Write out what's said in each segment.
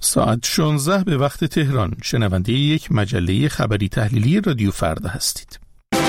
ساعت 16 به وقت تهران. شنونده یک مجله خبری تحلیلی رادیو فردا هستید.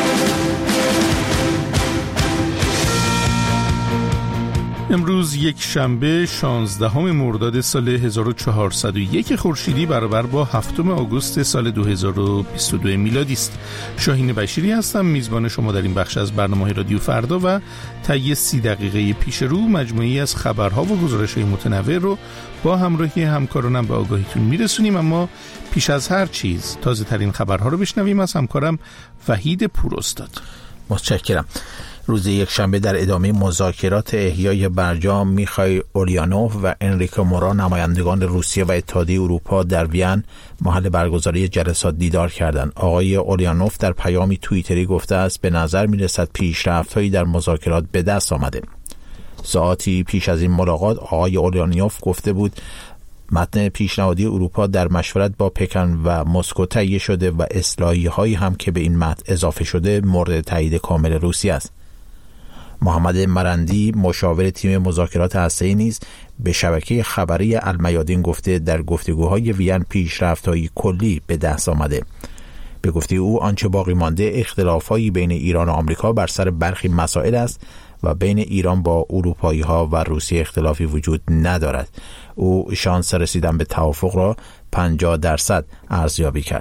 امروز یک شنبه 16 مرداد سال 1401 خورشیدی برابر با 7 آگوست سال 2022 میلادی است. شاهین بشیری هستم، میزبان شما در این بخش از برنامه رادیو فردا و طی 30 دقیقه پیش رو مجموعی از خبرها و گزارش‌های متنوع رو با همراهی همکارانم به آگاهیتون میرسونیم. اما پیش از هر چیز تازه ترین خبرها رو بشنویم از همکارم وحید پوراستاد. متشکرم. روز یک شنبه در ادامه مذاکرات احیای برجام، میخائیل اولیانوف و انریکو مورا نمایندگان روسیه و اتحادیه اروپا در وین محل برگزاری جلسات دیدار کردند. آقای اولیانوف در پیامی توییتری گفته است به نظر میرسد پیشرفت‌هایی در مذاکرات به دست آمده. ساعتی پیش از این ملاقات آقای اولیانوف گفته بود متن پیشنهادی اروپا در مشورت با پکن و مسکو تهیه شده و اصلاحی‌هایی هم که به این متن اضافه شده مورد تایید کامل روسیه است. محمد مرندی مشاور تیم مذاکرات هسته‌ای نیز به شبکه خبری المیادین گفته در گفتگوهای وین پیشرفت‌های کلی به دست آمده. به گفته او آنچه باقی مانده اختلاف‌هایی بین ایران و آمریکا بر سر برخی مسائل است و بین ایران با اروپایی‌ها و روسیه اختلافی وجود ندارد. او شانس رسیدن به توافق را 50% ارزیابی کرد.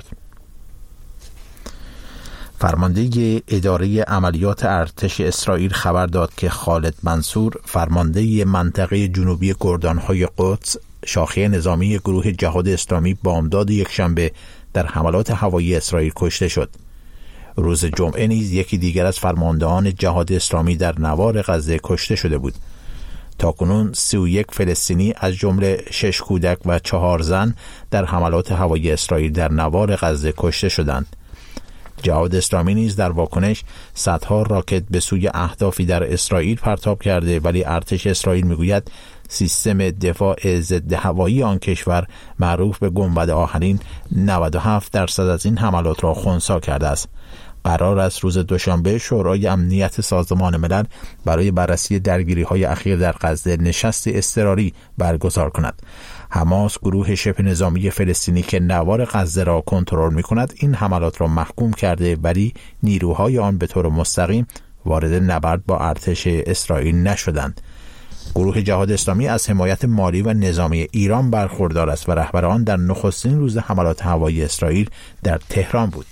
فرمانده اداره عملیات ارتش اسرائیل خبر داد که خالد منصور، فرمانده منطقه جنوبی گردانهای قدس، شاخه نظامی گروه جهاد اسلامی، بامداد یکشنبه در حملات هوایی اسرائیل کشته شد. روز جمعه نیز یکی دیگر از فرماندهان جهاد اسلامی در نوار غزه کشته شده بود. تاکنون 31 فلسطینی از جمله 6 کودک و 4 زن در حملات هوایی اسرائیل در نوار غزه کشته شدند. جهاد اسلامی نیز در واکنش صدها راکت به سوی اهدافی در اسرائیل پرتاب کرده، ولی ارتش اسرائیل میگوید سیستم دفاع ضد هوایی آن کشور معروف به گنبد آهنین 97% از این حملات را خنثی کرده است. قرار است روز دوشنبه شورای امنیت سازمان ملل برای بررسی درگیری‌های اخیر در غزه نشست اضطراری برگزار کند. حماس، گروه شبه نظامی فلسطینی که نوار غزه را کنترل می‌کند، این حملات را محکوم کرده، ولی نیروهای آن به طور مستقیم وارد نبرد با ارتش اسرائیل نشدند. گروه جهاد اسلامی از حمایت مالی و نظامی ایران برخوردار است و رهبر آن در نخستین روز حملات هوایی اسرائیل در تهران بود.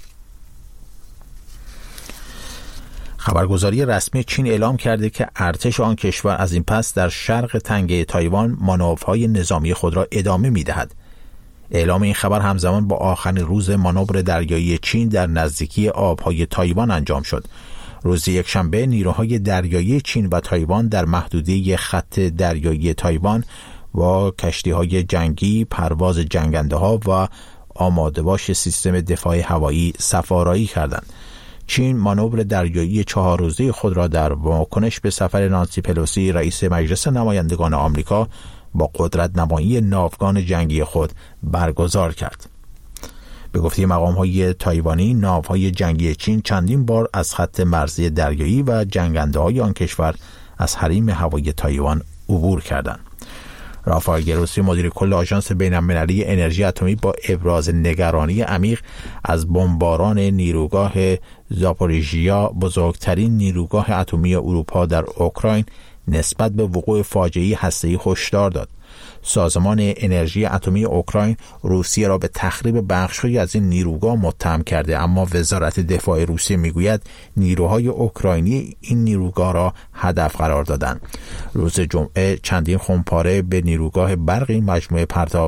خبرگزاری رسمی چین اعلام کرده که ارتش آن کشور از این پس در شرق تنگه تایوان مانورهای نظامی خود را ادامه می‌دهد. اعلام این خبر همزمان با آخرین روز مانور دریایی چین در نزدیکی آبهای تایوان انجام شد. روز یکشنبه نیروهای دریایی چین و تایوان در محدوده خط دریایی تایوان با کشتی‌های جنگی، پرواز جنگنده‌ها و آماده‌باش سیستم دفاع هوایی سفارایی کردند. چین مانور دریایی 4 روزه خود را در واکنش به سفر نانسی پلوسی رئیس مجلس نمایندگان آمریکا با قدرت نمایی ناوگان جنگی خود برگزار کرد. به گفته مقام‌های تایوانی، ناوهای جنگی چین چندین بار از خط مرزی دریایی و جنگنده‌های آن کشور از حریم هوایی تایوان عبور کردند. رافائل گروسی، مدیر کل آژانس بین‌المللی انرژی اتمی، با ابراز نگرانی عمیق از بمباران نیروگاه زاپوریژیا، بزرگترین نیروگاه اتمی اروپا در اوکراین، نسبت به وقوع فاجعه هسته‌ای هشدار داد. سازمان انرژی اتمی اوکراین روسیه را به تخریب بخش‌هایی از این نیروگاه متهم کرده، اما وزارت دفاع روسیه میگوید نیروهای اوکراینی این نیروگاه را هدف قرار دادند. روز جمعه چندین خمپاره به نیروگاه برق این مجموعه پرتاب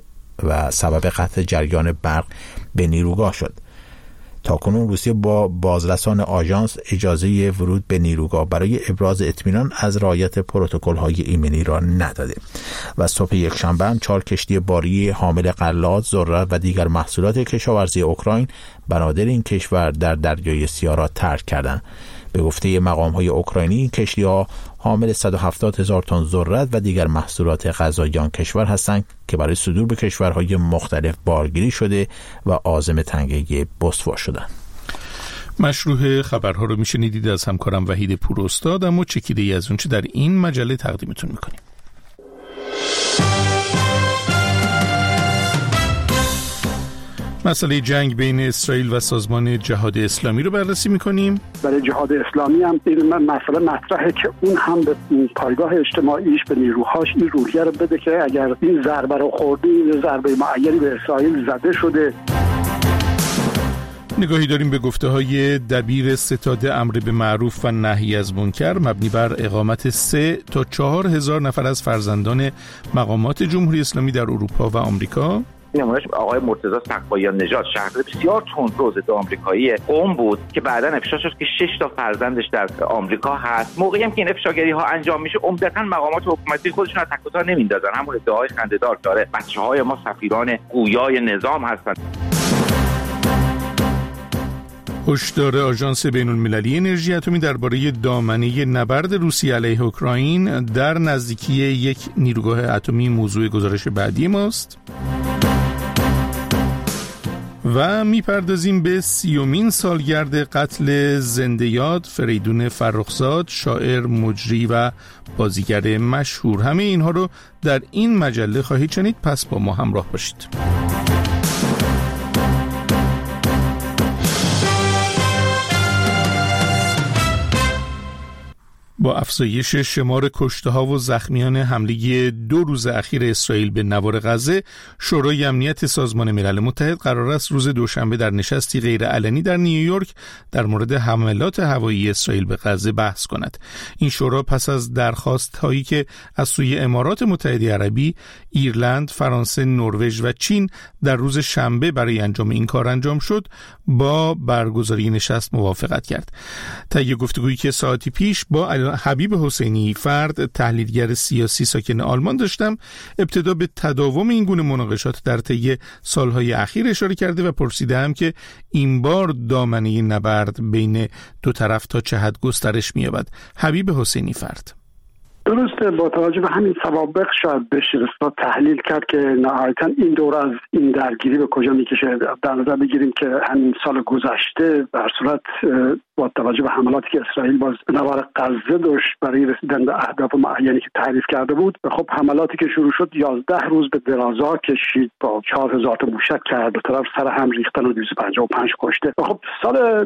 و سبب قطع جریان برق به نیروگاه شد. تاکنون روسیه با بازرسان آژانس اجازه ورود به نیروگاه برای ابراز اطمینان از رعایت پروتکل‌های ایمنی را نداده. و صبح یکشنبه هم 4 کشتی باری حامل غلات، ذرت و دیگر محصولات کشاورزی اوکراین بنادر این کشور در دریای سیاه را ترک کردند. به گفته مقام‌های اوکراینی، این کشتی‌ها حامل 170,000 تن ذرت و دیگر محصولات غذایی آن کشور هستند که برای صدور به کشورهای مختلف بارگیری شده و عازم تنگه بوسفور شدند. مشروع خبرها رو میشنیدید از همکارم وحید پوراستاد، اما چکیده‌ای از اون چه در این مجله تقدیمتون میکنیم. مسئله جنگ بین اسرائیل و سازمان جهاد اسلامی رو بررسی می‌کنیم. برای جهاد اسلامی هم این مسئله مطرحه که اون هم به پایگاه اجتماعیش، به نیروهاش این روحیه رو بده که اگر این ضربه رو خورده، این ضربه معینی به اسرائیل زده شده. نگاهی داریم به گفته‌های دبیر ستاد امر به معروف و نهی از منکر مبنی بر اقامت 3 تا 4 هزار نفر از فرزندان مقامات جمهوری اسلامی در اروپا و آمریکا. نمایش آقای مرتضی سقایان نژاد، شهروند بسیار تندرو ضد آمریکایی قم بود که بعداً افشا شد که 6 تا فرزندش در آمریکا هست. موقعی هم که این افشاگری ها انجام میشه عمدتاً مقامات حکومتی خودشون از تک و تا نمیندازن، همون ادعای خنده‌دار داره بچه‌های ما سفیران گویای نظام هستند. هشدار آژانس بین‌المللی انرژی اتمی درباره دامنه نبرد روسیه علیه اوکراین در نزدیکی یک نیروگاه اتمی موضوع گزارش بعدی ماست. و میپردازیم به 30مین سالگرد قتل زنده یاد فریدون فرخزاد، شاعر، مجری و بازیگر مشهور. همه اینها رو در این مجله خواهید شنید، پس با ما همراه باشید. با افزایش شمار کشته‌ها و زخمیان حمله 2 روز اخیر اسرائیل به نوار غزه، شورای امنیت سازمان ملل متحد قرار است روز دوشنبه در نشستی غیرعلنی در نیویورک در مورد حملات هوایی اسرائیل به غزه بحث کند. این شورا پس از درخواست‌هایی که از سوی امارات متحده عربی، ایرلند، فرانسه، نروژ و چین در روز شنبه برای انجام این کار انجام شد، با برگزاری نشست موافقت کرد. طی گفتگویی که ساعتی پیش با حبیب حسینی فرد، تحلیلگر سیاسی ساکن آلمان داشتم، ابتدا به تداوم این گونه مناقشات در طی سالهای اخیر اشاره کرده و پرسیدم که این بار دامنه نبرد بین دو طرف تا چه حد گسترش می‌یابد. حبیب حسینی فرد: درسته، با توجه به همین سوابق شاید بشه تحلیل کرد که نهایتاً این دور از این درگیری به کجا میکشه. در نظر بگیریم که همین سال گذشته در صورت با توجه به حملاتی که اسرائیل باز به نوار غزه داشت برای رسیدن به اهداف معینی که تعریف کرده بود، خب حملاتی که شروع شد 11 روز به درازا کشید، با 4000 تا موشک کرد، به طرف سر هم ریختن و 255 کشته. خب سال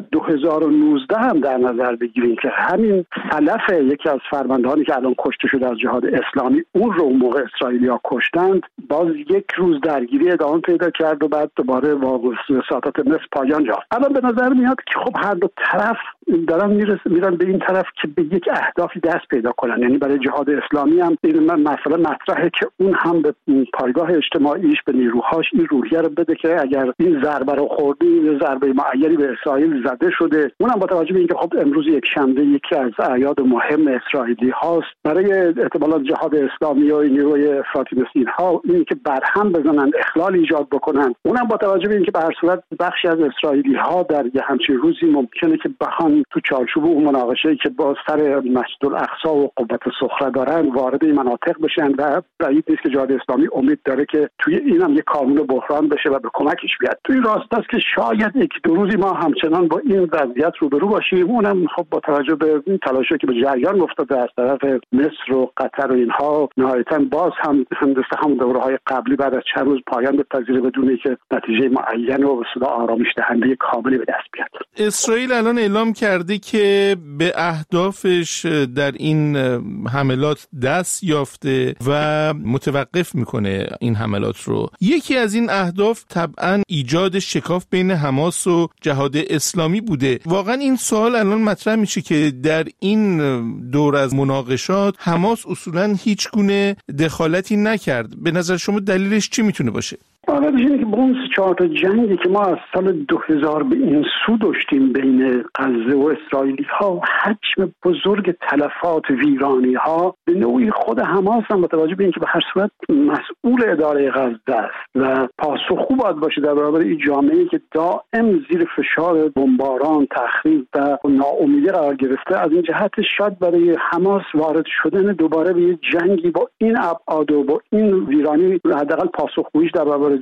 2019 هم در نظر بگیریم که همین سلف یکی از فرماندهانی که الان کشته شده از جهاد اسلامی، اون رو موقع اسرائیلیا کشتند، باز 1 روز درگیری ادامه پیدا کرد و بعد دوباره با وساطت مصر پایان یافت. الان به نظر میاد که خب هر دو طرف دارن میرن به این طرف که به یک اهدافی دست پیدا کنن. یعنی برای جهاد اسلامی هم این مسئله مطرحه که اون هم به پایگاه اجتماعیش، به نیروهاش این روحیه رو بده که اگر این ضربه رو خورده، این ضربه معینی به اسرائیل زده شده. اونم با توجه به اینکه خب امروز یک شنبه یکی از اعیاد مهم اسرائیلی هاست، برای احتمالاً جهاد اسلامی و نیروی افراطی مثل اینها این که برهم بزنن، اخلال ایجاد بکنن. اونم با توجه به اینکه به هر صورت بخشی از اسرائیلی ها در یه همچین روزی ممکنه که بخوان تو چارچوب اون مناقشه‌ای که با سر مسجد الاقصی و قوت صخره دارن وارد این مناطق بشن و بعید نیست که جهاد اسلامی امید داره که توی اینم یه کانون بحران بشه و به کمکش بیاد. توی راست است که شاید 1-2 روزی ما همچنان با این وضعیت روبرو باشیم. اونم خب با توجه به این تلاشی که به جریان افتاده از طرف مصر و قطر و اینها، نهایتاً باز هم هم دوره‌های قبلی بعد از چند روز پایان بپذیره بدون اینکه نتیجه معین و به آرامش دهنده کاملی به دست بیاد. اسرائیل الان اعلام کرده که به اهدافش در این حملات دست یافته و متوقف میکنه این حملات رو. یکی از این اهداف طبعا ایجاد شکاف بین حماس و جهاد اسلامی بوده. واقعا این سوال الان مطرح میشه که در این دور از مناقشات حماس اصولا هیچ گونه دخالتی نکرد. به نظر شما دلیلش چی میتونه باشه؟ آره، ببینید که با اون 4 تا جنگی که ما از سال 2000 به این سو داشتیم بین غزه و اسرائیلی ها، حجم بزرگ تلفات، ویرانی ها، به نوعی خود حماس هم با توجه به اینکه به هر صورت مسئول اداره غزه است و پاسخگو باید باشه در برابر این جامعه‌ای که دائم زیر فشار بمباران، تخریب و ناامیدی قرار گرفته، از این جهت شاید برای حماس وارد شدن دوباره به یک جنگی با این ابعاد و با این ویرانی حداقل پاسخگوییش در برابر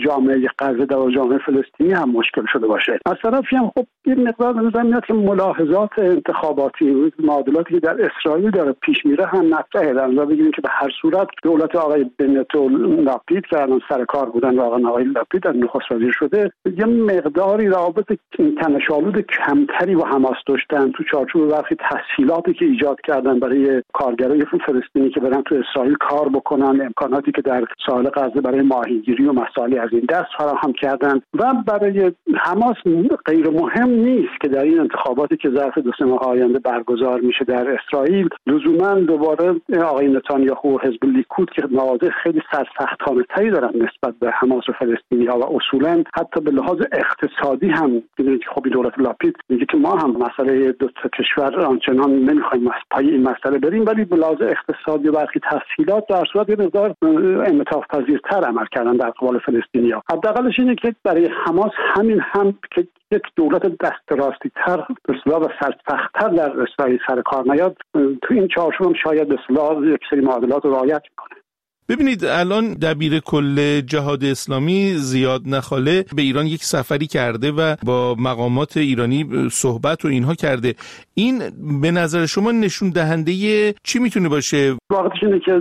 جامعه غزه در جامعه فلسطینی هم مشکل شده باشه. از طرفی هم خب یه مقدار به نظر میاد که ملاحظات انتخاباتی معادلاتی که در اسرائیل داره پیش میره هم مطرحه. در نظر بگیریم که به هر صورت دولت آقای بنت و لاپید که الان سر کار بودن، واقعا آقای لاپید در نخست وزیر شده، یه مقداری روابط تنش‌آلود کمتری با حماس داشتن تو چارچوب برخی تسهیلاتی که ایجاد کردن برای کارگرای فلسطینی که برن تو اسرائیل کار بکنن، امکاناتی که در ساحل غزه برای ماهیگیری و مسائل از این دست فراهم کردن و برای حماس غیر مهم نیست که در این انتخاباتی که ظرف 2 ماه آینده برگزار میشه در اسرائیل لزوما دوباره آقای نتانیاهو و حزب لیکود که مواضع خیلی سرسختانه‌تری دارن نسبت به حماس و فلسطینی‌ها و اصولا حتی به لحاظ اقتصادی هم می‌دونید که خب دولت لاپید میگه که ما هم مسئله دو تا کشور آنچنان نمی‌خوایم پای این مسئله بریم، ولی به لحاظ اقتصادی و برخی تسهیلات در صورت یه مقدار انعطاف پذیرتر عمل کردن در قبال فلسطینی‌ها. حداقلش اینه که برای حماس همین هم که یک دولت دست راستی تر به اصطلاح و سرسخت‌تر در اسرائیل سر کار نیاد، تو این چارچوب هم شاید به اصطلاح یک سری معادلات رو رعایت کنه. ببینید الان دبیر کل جهاد اسلامی زیاد نخاله به ایران یک سفری کرده و با مقامات ایرانی صحبت و اینها کرده. این به نظر شما نشون دهنده چی میتونه باشه؟ واقعیتش اینه که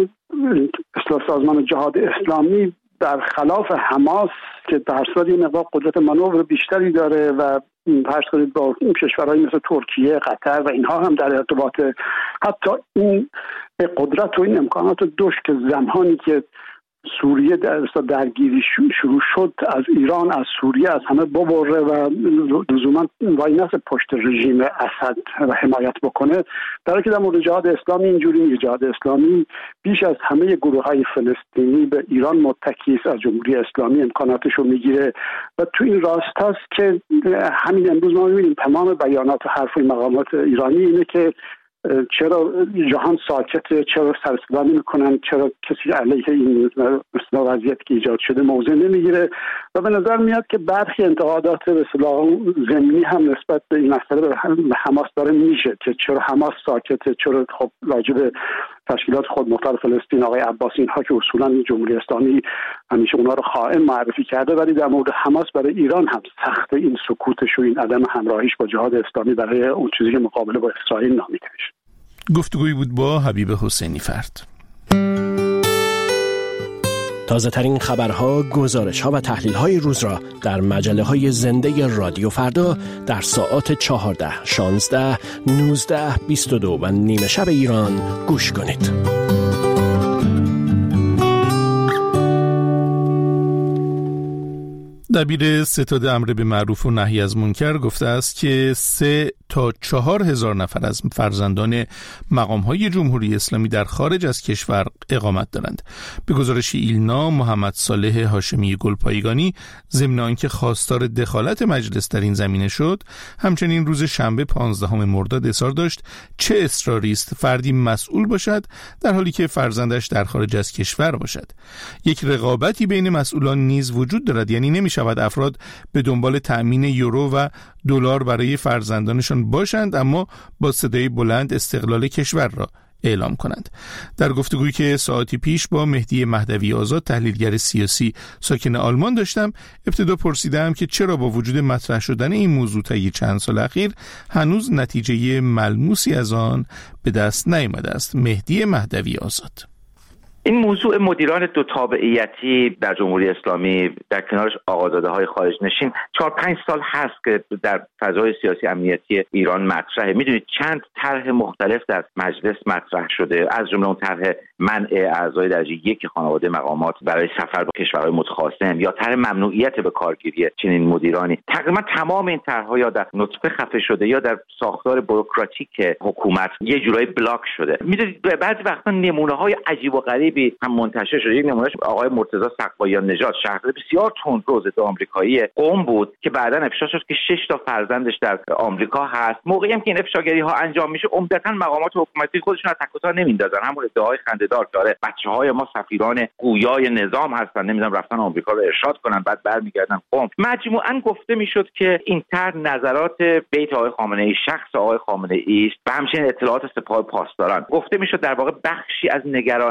اصلاح سازمان جهاد اسلامی در خلاف حماس که در صورت یه مقدار قدرت مانور بیشتری داره و فرض کنید با کشورهایی مثل ترکیه، قطر و اینها هم در ارتباط، حتی این قدرت و این امکانات داشت که زمانی که سوریه درگیری شروع شد از ایران از سوریه از همه ببره و لزوما وای نسه پشت رژیم اسد و حمایت بکنه. در که در مورد جهاد اسلامی اینجوری نیست. جهاد اسلامی بیش از همه گروه‌های فلسطینی به ایران متکی است، از جمهوری اسلامی امکاناتش رو میگیره و تو این راست هست که همین امروز ما می‌بینیم تمام بیانات و حرفای مقامات ایرانی اینه که چرا جهان ساکته، چرا سر صدا نمی‌کنن، چرا کسی علیه این وضعیت که ایجاد شده موضع نمیگیره و به نظر میاد که برخی انتقادات به اصطلاح ضمنی هم نسبت به این مسئله به حماس داره میشه که چرا حماس ساکته، چرا خب راجع به تشکیلات خودمختار فلسطین آقای عباسی اینها که اصولا جمهوری اسلامی همیشه اونا رو خائن معرفی کرده، ولی در مورد حماس برای ایران هم سخت این سکوتش و این عدم همراهیش با جهاد اسلامی برای اون چیزی که مقابله با اسرائیل نامیده میشه. گفتگویی بود با حبیب حسینی فرد. تازه ترین خبرها، گزارش‌ها و تحلیل‌های روز را در مجله‌های زنده رادیو فردا در ساعات 14، 16، 19، 22 و نیمه شب ایران گوش کنید. دبیر ستاد امر به معروف و نهی از منکر گفته است که 3 تا 4 هزار نفر از فرزندان مقام‌های جمهوری اسلامی در خارج از کشور اقامت دارند. به گزارش ایلنا، محمد صالح هاشمی گلپایگانی ضمن آنکه خواستار دخالت مجلس در این زمینه شد، همچنین روز شنبه 15 مرداد اصرار داشت چه اصراری است فردی مسئول باشد در حالی که فرزندش در خارج از کشور باشد. یک رقابتی بین مسئولان نیز وجود دارد، یعنی نمی‌شود افراد به دنبال تأمین یورو و دلار برای فرزندانشان باشند اما با صدای بلند استقلال کشور را اعلام کنند. در گفتگویی که ساعتی پیش با مهدی مهدوی آزاد تحلیلگر سیاسی ساکن آلمان داشتم، ابتدا پرسیدم که چرا با وجود مطرح شدن این موضوع طی چند سال اخیر هنوز نتیجه ملموسی از آن به دست نیامده است. مهدی مهدوی آزاد: این موضوع مدیران دو تابعیتی در جمهوری اسلامی در کنارش آقازاده‌های خارج نشین 4-5 سال هست که در فضای سیاسی امنیتی ایران مطرحه. میدونید چند طرح مختلف در مجلس مطرح شده، از جمله اون طرح منع اعضای درجه 1 خانواده مقامات برای سفر به کشورهای متخاصم یا طرح ممنوعیت به کارگیری چنین مدیرانی. تقریبا تمام این طرح‌ها یا در نطفه خفه شده یا در ساختار بوروکراتیک حکومت یه جورایی بلاک شده. میدونید بعضی وقتا نمونه‌های عجیب و غریب هم منتشر شده. یک نمونهش آقای مرتضی سقایان نژاد، شهروند بسیار تندرو ضد آمریکایی قم بود که بعداً افشا شد که 6 تا فرزندش در آمریکا هست. موقعی هم که این افشاگری ها انجام میشه عمدتاً مقامات حکومتی خودشون از تک و تا نمیندازن، همون ادعای خنده‌دار داره بچه‌های ما سفیران گویای نظام هستن، نمیدونم رفتن آمریکا رو ارشاد کنن بعد برمیگردن قم. مجموعاً گفته میشد که این طرح نظرات بیت آقای خامنه‌ای، شخص آقای خامنه‌ای است و همچنین اطلاعات سپاه پاسداران. گفته میشد در واقع بخشی از نگرانی هست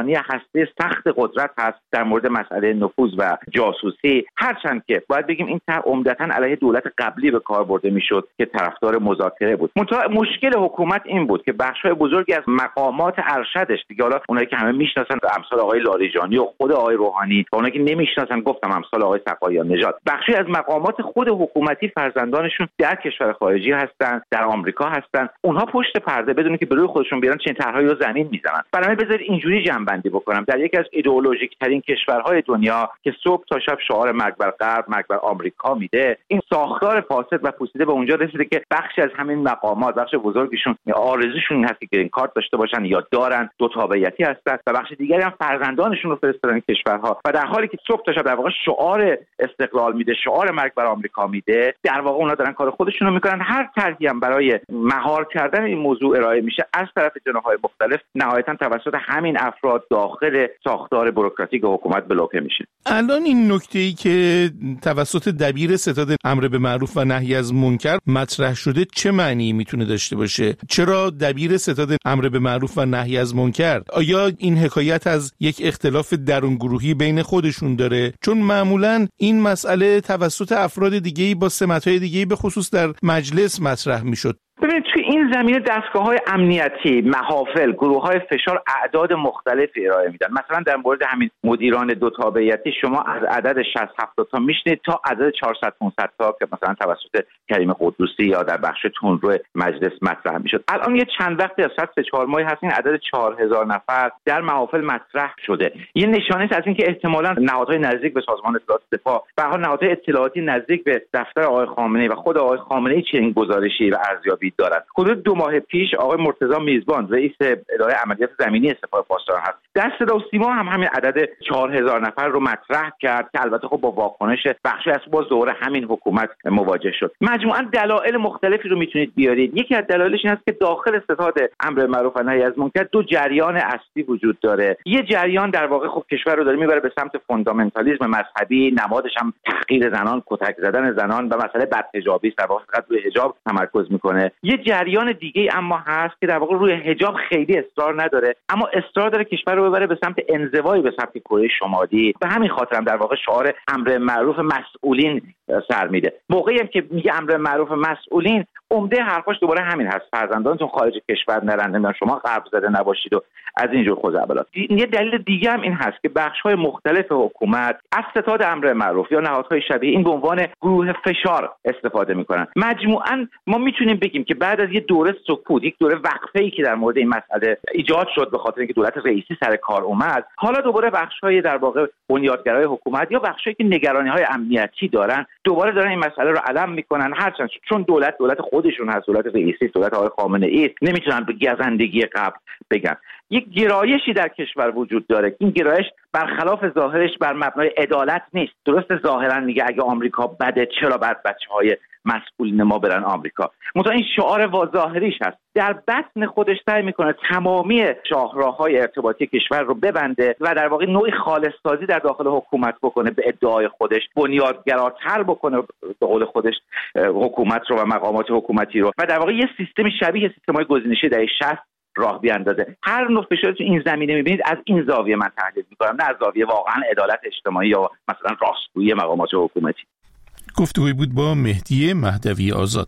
هسته سخت قدرت هست در مورد مسئله نفوذ و جاسوسی، هرچند که باید بگیم این طرح عمدتاً علیه دولت قبلی به کار برده میشد که طرفدار مذاکره بود. منتها مشکل حکومت این بود که بخش‌های بزرگی از مقامات ارشدش، دیگه حالا اونایی که همه میشناسن امثال آقای لاریجانی و خود آقای روحانی و اونایی که نمیشناسن گفتم امثال آقای صفایان نژاد، بخشی از مقامات خود حکومتی فرزندانشون در کشور خارجی هستن، در آمریکا هستن. اونها پشت پرده بدون که به روی خودشون بیارن چنین طرحهایی رو زمین میزنن. برای بذارید اینجوری جمع‌بندی بکنم، در یکی از ایدئولوژیک ترین کشورهای دنیا که صبح تا شب شعار مرگ بر غرب، مرگ بر آمریکا میده، این ساختار فاسد و پوسیده به اونجا رسیده که بخشی از همین مقامات، بخش بزرگشون آرزوشون این هست که گرین کارت داشته باشن یا دارن، دو تابعیتی هستن و بخش دیگری هم فرزندانشون رو فرستادن این کشورها و در حالی که صبح تا شب در واقع شعار استقلال میده، شعار مرگ بر آمریکا میده، در واقع اونها دارن کار خودشون رو میکنن. هر طرحی هم برای مهار کردن این موضوع ارائه میشه از طرف جناح‌های مختلف، نهایتاً توسط همین افراد داخل ساختار بوروکراتیک حکومت بلوکه میشه. الان این نکته‌ای که توسط دبیر ستاد امر به معروف و نهی از منکر مطرح شده چه معنی میتونه داشته باشه؟ چرا دبیر ستاد امر به معروف و نهی از منکر؟ آیا این حکایت از یک اختلاف درون گروهی بین خودشون داره؟ چون معمولاً این مسئله توسط افراد دیگه‌ای با سمت‌های دیگه‌ای به خصوص در مجلس مطرح میشد. ببینید توی این زمینه دستگاه‌های امنیتی، محافل، گروه‌های فشار اعداد مختلفی ارائه میدن. مثلا در مورد همین مدیران دو تابعیتی شما از عدد 60-70 تا میشنید تا عدد 400-500 تا که مثلا توسط کریم قدوسی یا در بخش تندرو مجلس مطرح میشد. الان یه چند وقتی از 3-4 ماهی هست این عدد 4000 نفر در محافل مطرح شده. یه نشانه است از اینکه احتمالاً نهادهای نزدیک به سازمان اطلاعات دفاع و حال نهادهای اطلاعاتی نزدیک به دفتر آقای خامنه‌ای و خود آقای خامنه‌ای چنین گزارشی و ارزیابی دارند. حدود 2 ماه پیش آقای مرتضی میزبان رئیس اداره عملیات زمینی سپاه پاسداران هست در صدا و سیما هم همین عدد 4000 نفر رو مطرح کرد که البته خب با واکنش بخشی از باز دوره همین حکومت مواجه شد. مجموعاً دلایل مختلفی رو میتونید بیارید. یکی از دلایلش این است که داخل ستاد امر معروف و نهی از منکر 2 جریان اصلی وجود داره. یه جریان در واقع خب کشور رو داره میبره به سمت فوندامنتالیسم مذهبی، نمادش هم تحقیر زنان، کتک زدن زنان و مسئله بدحجابی است، در واقع فقط روی حجاب تمرکز میکنه. یه جریان دیگه اما هست که در واقع روی حجاب خیلی اصرار نداره، اما اصرار داره کشور رو ببره به سمت انزوایی به سمت کره شمالی. به همین خاطر هم در واقع شعار امر معروف مسئولین سر میده. موقعی هم که میگه امر معروف مسئولین، عمده حرفاش دوباره همین هست: فرزندانتون خارج کشور نرن، شما غرب زده نباشید و از اینجور خزعبلات. یه دلیل دیگه هم این هست که بخش‌های مختلف حکومت از ستاد امر معروف یا نهادهای شبیه این به عنوان گروه فشار استفاده میکنن. مجموعاً ما میتونیم بگیم که بعد از یه دوره سکوت، یک دوره وقفه‌ای که در مورد این مسئله ایجاد شد به خاطر اینکه دولت رئیسی سر کار اومد، حالا دوباره بخش‌های در واقع بنیادگرای حکومت یا بخشایی که نگرانی‌های امنیتی دارن دوباره دارن این مسئله رو علم میکنن، هرچند چون دولت خودشون هست، دولت رئیسی، دولت آقای خامنه‌ای، نمیتونن به گزندگی قبل بگن. یک گرایشی در کشور وجود داره. این گرایش برخلاف ظاهرش بر مبنای عدالت نیست. درست ظاهرا میگه اگه آمریکا بده چرا بعد بچه‌های مسئولین ما برن آمریکا. مثلا این شعار ظاهریش هست. در بطن خودش سعی میکنه تمامی شاهراه‌های ارتباطی کشور رو ببنده و در واقع نوعی خالص سازی در داخل حکومت بکنه، به ادعای خودش بنیادگراتر بکنه به قول خودش حکومت رو و مقامات حکومتی رو و در واقع یه سیستم شبیه سیستم‌های گزینشی دهه 60 راه بیاندازه. هر نوع فشاری تو این زمینه میبینید از این زاویه من تحلیل میکنم، نه از زاویه واقعا عدالت اجتماعی یا مثلا راستگویی مقامات حکومتی. گفتگوی بود با مهدی مهدوی آزاد.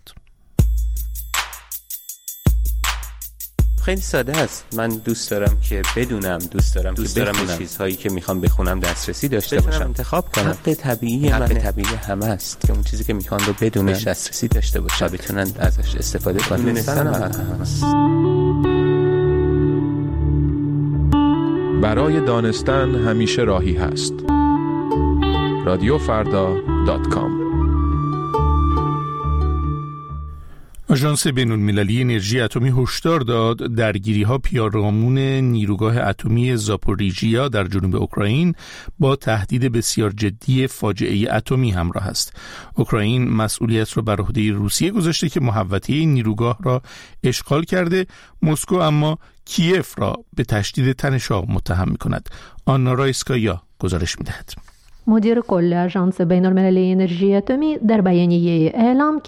خیلی ساده است. من دوست دارم که بدونم، دوست دارم به چیزهایی که میخوام بخونم دسترسی داشته باشم، انتخاب کنم. حق طبیعی همه است که اون چیزی که میخوان رو بدونن، دسترسی داشته باشن، بتونن ازش استفاده کنن. دونستن هست. برای دانستن همیشه راهی هست. رادیوفردا.com. آژانس بین‌المللی انرژی اتمی هشدار داد درگیری‌ها پیرامون نیروگاه اتمی زاپوریژیا در جنوب اوکراین با تهدید بسیار جدی فاجعه اتمی همراه است. اوکراین مسئولیت را بر عهده روسیه گذاشته که محوطه این نیروگاه را اشغال کرده. مسکو اما کیف را به تشدید تنش‌ها متهم می‌کند. آنا رایسکایا گزارش می‌دهد. مدیر کل آژانس بین‌المللی انرژی اتمی در بیانیه اعلام کرد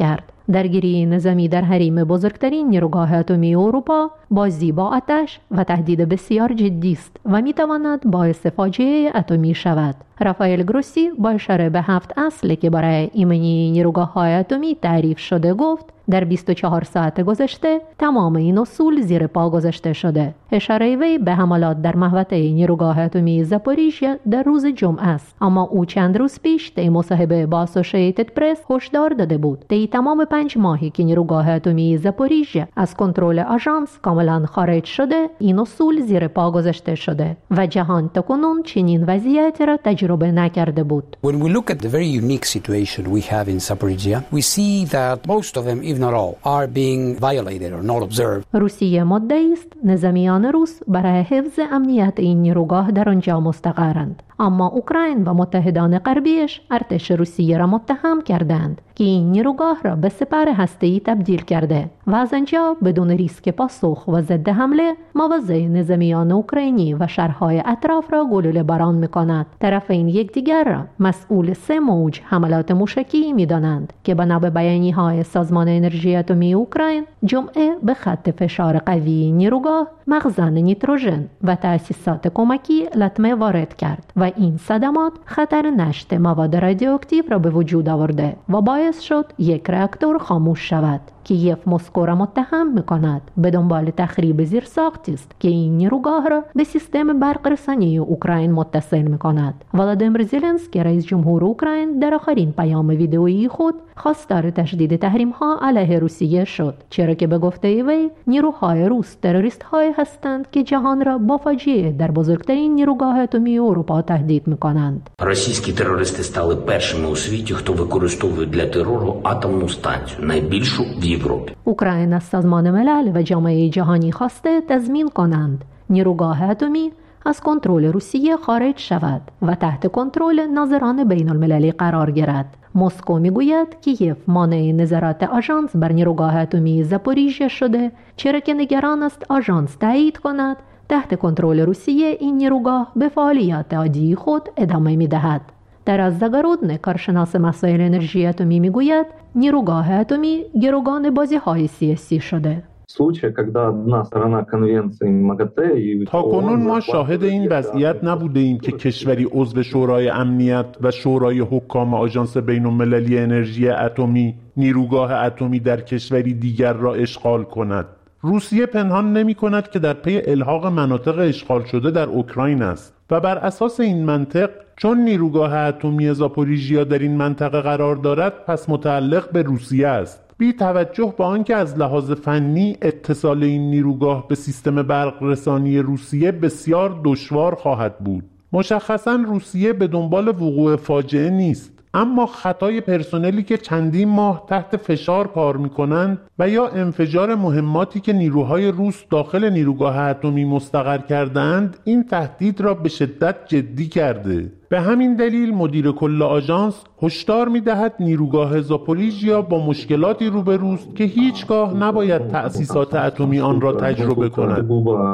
درگیری نظامی در حریم بزرگترین نیروگاه اتمی اروپا بازی با آتش و تهدید بسیار جدی است و میتواند باعث فاجعه اتمی شود. رافائل گروسی با اشاره به 7 اصل که برای ایمنی نیروگاه‌های اتمی تعریف شده گفت در 24 ساعت گذشته تمام این اصول زیر پا گذاشته شده. اشاره وی به حملات در محوطه نیروگاه اتمی زاپوریژیا در روز جمعه است، اما او چند روز پیش در مصاحبه با اسوسییتد پرس هشدار داده بود طی تمام 5 ماهی که نیروگاه اتمی زاپوریژیا از کنترل آژانس کاملا خارج شده این اصول زیر پا گذاشته شده و جهان تاکنون چنین وضعیتی را تجربه نکرده بود. When we look at the very unique situation we have in Zaporizhia, we see that most of them, if not all, are being violated or not observed. روسیه مدعی است نظامیان روس برای حفظ امنیت این نیروگاه در آنجا مستقرند، اما اوکراین و متحدان غربیش ارتش روسیه را متهم کردند که این نیروگاه را به سپر هسته‌ای تبدیل کرده و از آنجا بدون ریسک پاسخ و ضد حمله مواضع نظامیان اوکراینی و شهرهای اطراف را گلوله باران می‌کند. طرفین یکدیگر را مسئول 3 موج حملات موشکی می‌دانند که بنا به بیانیه‌های سازمان انرژی اتمی اوکراین جمعه به خط فشار قوی نیروگاه مخزن نیتروژن و تأسیسات کمکی لطمه وارد کرد و این صدمات خطر نشت مواد رادیواکتیو را به وجود آورده و باعث شد یک راکتور خاموش شود. کیف مسکو را متهم می‌کند به دنبال تخریب زیرساختی است که این نیروگاه را به سیستم برق رسانی اوکراین متصل می‌کند. ولادیمیر زلنسکی رئیس جمهور اوکراین در آخرین پیام ویدئویی خود خواستار تشدید تحریم‌ها علیه روسیه شد، چرا که به گفته وی نیروهای روس تروریست‌هایی هستند که جهان را با فاجعه در بزرگترین نیروگاه اتمی اروپا تهدید می‌کنند. Російські терористи стали першими у світі, хто використовує для терору атомну станцію, найбільшу в اوکراین از سازمان ملل و جامعه جهانی خواسته تضمین کنند نیروگاه اتمی از کنترل روسیه خارج شود و تحت کنترل ناظران بین المللی قرار گیرد. مسکو میگوید کیف مانع نظارت آژانس بر نیروگاه اتمی زاپوریژیا شده، چرا که نگران است آژانس تایید کند تحت کنترل روسیه این نیروگاه به فعالیت عادی خود ادامه می‌دهد. Taras Zagorodny, کارشناس مسائل انرژی اتمی میگوید نیروگاه اتمی گروگان بازی‌های سیاسی شده. تا کنون ما شاهد این وضعیت نبوده ایم که کشوری عضو شورای امنیت و شورای حکام آژانس بین‌المللی انرژی اتمی نیروگاه اتمی در کشوری دیگر را اشغال کند. روسیه پنهان نمی کند که در پی الحاق مناطق اشغال شده در اوکراین است و بر اساس این منطق چون نیروگاه اتمی زاپوریژیا در این منطقه قرار دارد پس متعلق به روسیه است، بی توجه به آنکه از لحاظ فنی اتصال این نیروگاه به سیستم برق رسانی روسیه بسیار دشوار خواهد بود. مشخصاً روسیه به دنبال وقوع فاجعه نیست، اما خطای پرسنلی که چندین ماه تحت فشار کار می‌کنند و یا انفجار مهماتی که نیروهای روس داخل نیروگاه اتمی مستقر کردند این تهدید را به شدت جدی کرده. به همین دلیل مدیر کل آژانس هشدار می‌دهد نیروگاه زاپوریژیا با مشکلاتی روبروست که هیچگاه نباید تأسیسات اتمی آن را تجربه کند.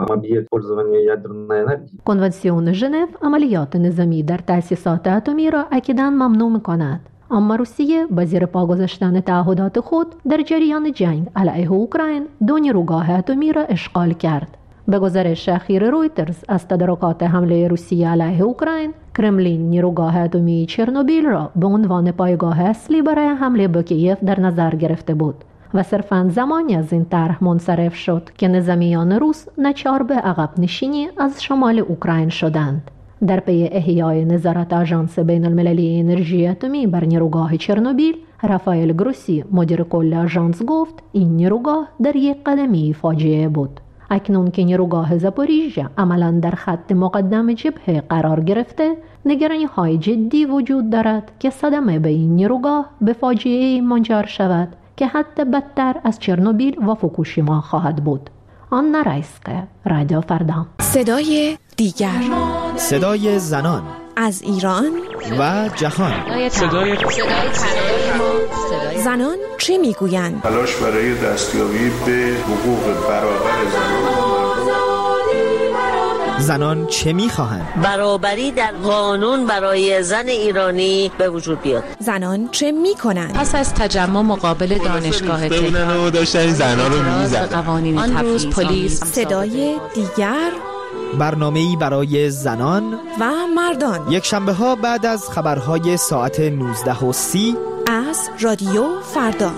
کنوانسیون ژنو عملیات نظامی در تأسیسات اتمی را اکیداً ممنوع می‌کند، اما روسیه با زیر پا گذاشتن تعهدات خود در جریان جنگ علیه اوکراین 2 نیروگاه اتمی را اشغال کرد. به گزارش اخیر رویترز از تدارکات حمله روسیه علیه اوکراین، کرملین نیروگاه اتمی چرنوبیل را به عنوان پایگاه اصلی برای حمله به کیف در نظر گرفته بود و صرفاً زمانی از این طرح منصرف شد که نظامیان روس ناچار به عقب نشینی از شمال اوکراین شدند. در پی احیای نظارت آژانس بین المللی انرژی اتمی بر نیروگاه چرنوبیل، رافائل گروسی مدیر کل آژانس گفت این نیروگاه در یک قدمی فاجعه بود. اکنون که نیروگاه زاپوریژیا عملاً در خط مقدم جبهه قرار گرفته، نگرانی‌های جدی وجود دارد که صدمه به این نیروگاه به فاجعه منجر شود که حتی بدتر از چرنوبیل و فوکوشیما خواهد بود. آنا رایسکا، رادیو فردا. صدای دیگر، صدای زنان از ایران و جهان. صدای زنان چه میگویند؟ تلاش برای دستیابی به حقوق برابر زنان چه می‌خواهند؟ برابری در قانون برای زن ایرانی به وجود بیاد. زنان چه می‌کنند؟ پس از تجمع مقابل دانشگاه تهران داشتن زن‌ها رو می‌زدن. آن روز پلیس صدای دیگر، برنامه‌ای برای زنان و مردان، یک شنبه‌ها بعد از خبرهای ساعت 19:30 از رادیو فردا.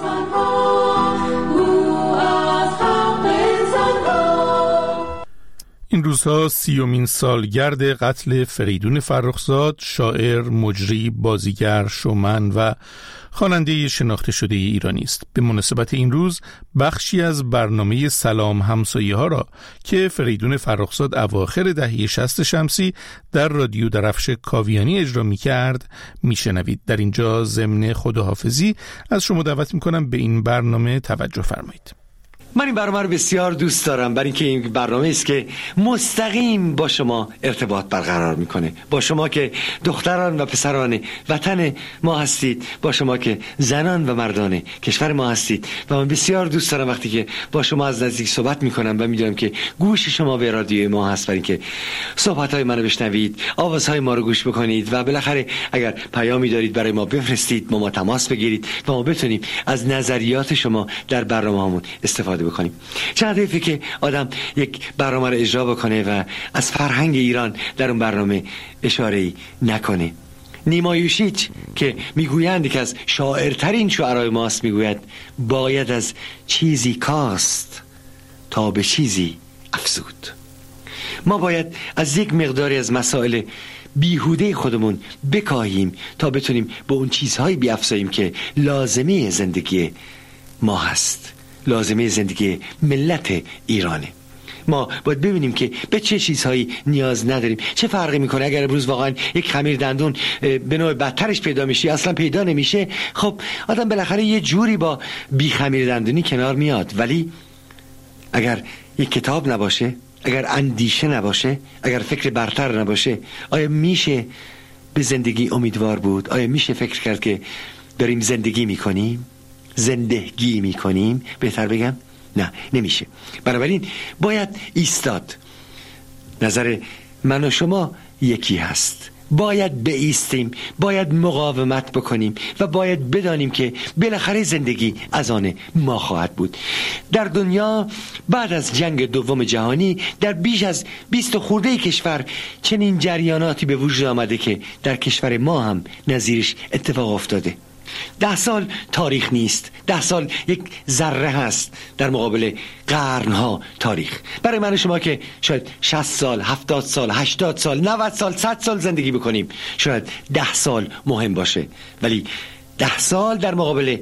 این روزها 30مین سالگرد قتل فریدون فرخزاد، شاعر، مجری، بازیگر، شومن و خواننده شناخته شده ایرانی است. به مناسبت این روز بخشی از برنامه سلام همسایه ها را که فریدون فرخزاد اواخر دهه 60 شمسی در رادیو درفش کاویانی اجرا می‌کرد میشنوید. در اینجا ضمن خداحافظی از شما دعوت می‌کنم به این برنامه توجه فرمایید. من این برنامه رو بسیار دوست دارم، برای اینکه این برنامه است که مستقیم با شما ارتباط برقرار میکنه، با شما که دختران و پسران وطن ما هستید، با شما که زنان و مردان کشور ما هستید. و من بسیار دوست دارم وقتی که با شما از نزدیک صحبت میکنم و میدونم که گوش شما به رادیوی ما هست، برای اینکه صحبت‌های منو بشنوید، آوازهای ما رو گوش بکنید و بالاخره اگر پیامی دارید برای ما بفرستید، با ما تماس بگیرید و ما بتونیم از نظریات شما در برنامه‌مون استفاده بکنیم. چند حیفه که آدم یک برنامه رو اجرا بکنه و از فرهنگ ایران در اون برنامه اشاره‌ای نکنه. نیما یوشیچ که میگویند که از شاعرترین شعرای ماست، میگوید باید از چیزی کاست تا به چیزی افزود. ما باید از یک مقداری از مسائل بیهوده خودمون بکاهیم تا بتونیم به اون چیزهایی بیافزاییم که لازمه زندگی ما هست، لازمه زندگی ملت ایرانه. ما باید ببینیم که به چه چیزهایی نیاز نداریم. چه فرقی میکنه اگر امروز واقعا یک خمیر دندون به نوع بدترش پیدا میشه، اصلا پیدا نمیشه، خب آدم بالاخره یه جوری با بی خمیر دندونی کنار میاد. ولی اگر یک کتاب نباشه، اگر اندیشه نباشه، اگر فکر برتر نباشه، آیا میشه به زندگی امیدوار بود؟ آیا میشه فکر کرد که داریم زندگی میکنیم؟ زندگی میکنیم بهتر بگم؟ نه، نمیشه. بنابراین باید ایستاد. نظر من و شما یکی هست. باید بایستیم، باید مقاومت بکنیم و باید بدانیم که بالاخره زندگی از آن ما خواهد بود. در دنیا بعد از جنگ دوم جهانی در بیش از 20 خورده کشور چنین جریاناتی به وجود آمده که در کشور ما هم نظیرش اتفاق افتاده. 10 سال تاریخ نیست، 10 سال یک ذره هست در مقابل قرنها تاریخ. برای من و شما که شاید 60 سال، 70 سال، 80 سال، 90 سال، 100 سال زندگی بکنیم، شاید 10 سال مهم باشه، ولی 10 سال در مقابل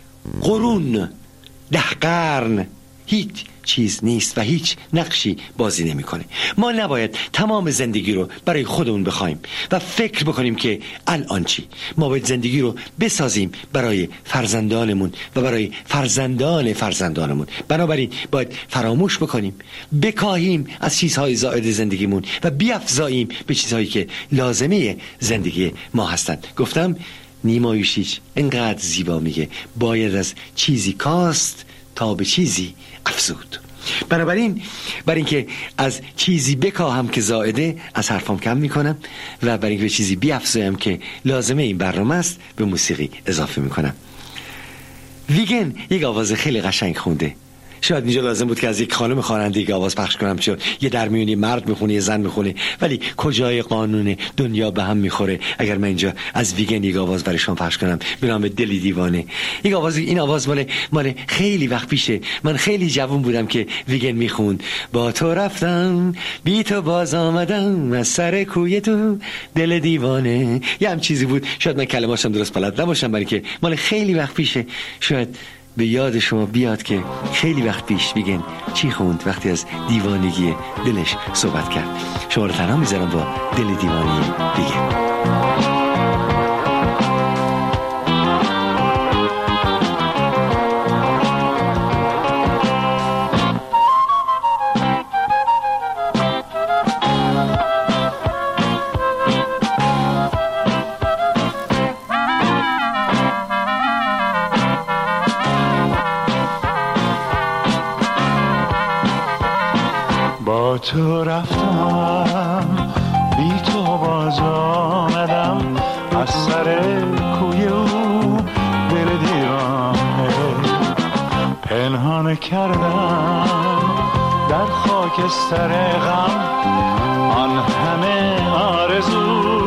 قرون، 10 قرن هیچ چیز نیست و هیچ نقشی بازی نمیکنه. ما نباید تمام زندگی رو برای خودمون بخوایم و فکر بکنیم که الان چی. ما باید زندگی رو بسازیم برای فرزندانمون و برای فرزندان فرزندانمون. بنابراین باید فراموش بکنیم، بکاهیم از چیزهای زائد زندگیمون و بیافزاییم به چیزهایی که لازمه زندگی ما هستند. گفتم نیما یوشیچ انقدر زیبا میگه باید از چیزی کاست تا به چیزی افزود. بنابراین برای اینکه از چیزی بکاهم که زائده، از حرفام کم میکنم و برای اینکه به چیزی بیافزایم که لازمه این برنامه است، به موسیقی اضافه میکنم. ویگن یک آواز خیلی قشنگ خونده. شاید اینجا لازم بود که از یک خانم خواننده یک آواز پخش کنم، چون یه درمیونی مرد میخونه یه زن میخونه، ولی کجای قانون دنیا به هم میخوره اگر من اینجا از ویگن یک آواز برایشون پخش کنم به نام دلی دیوانه. یک آواز، این آواز مال خیلی وقت پیشه. من خیلی جوان بودم که ویگن میخوند با تو رفتم بی تو باز آمدم از سر کوی تو دل دیوانه. یه هم چیزی بود، شاید من کلماتشم درست بلد نباشم برای که مال خیلی وقت پیشه. شاید به یاد شما بیاد که خیلی وقت پیش ویگن چی خوند وقتی از دیوانگی دلش صحبت کرد. شما رو تنها میذارم با دل دیوانه ویگن. تو رفتم بی تو باز آمدم از سر کوی او دل دیوانه پنهان کردم در خاکستر غم آن همه آرزو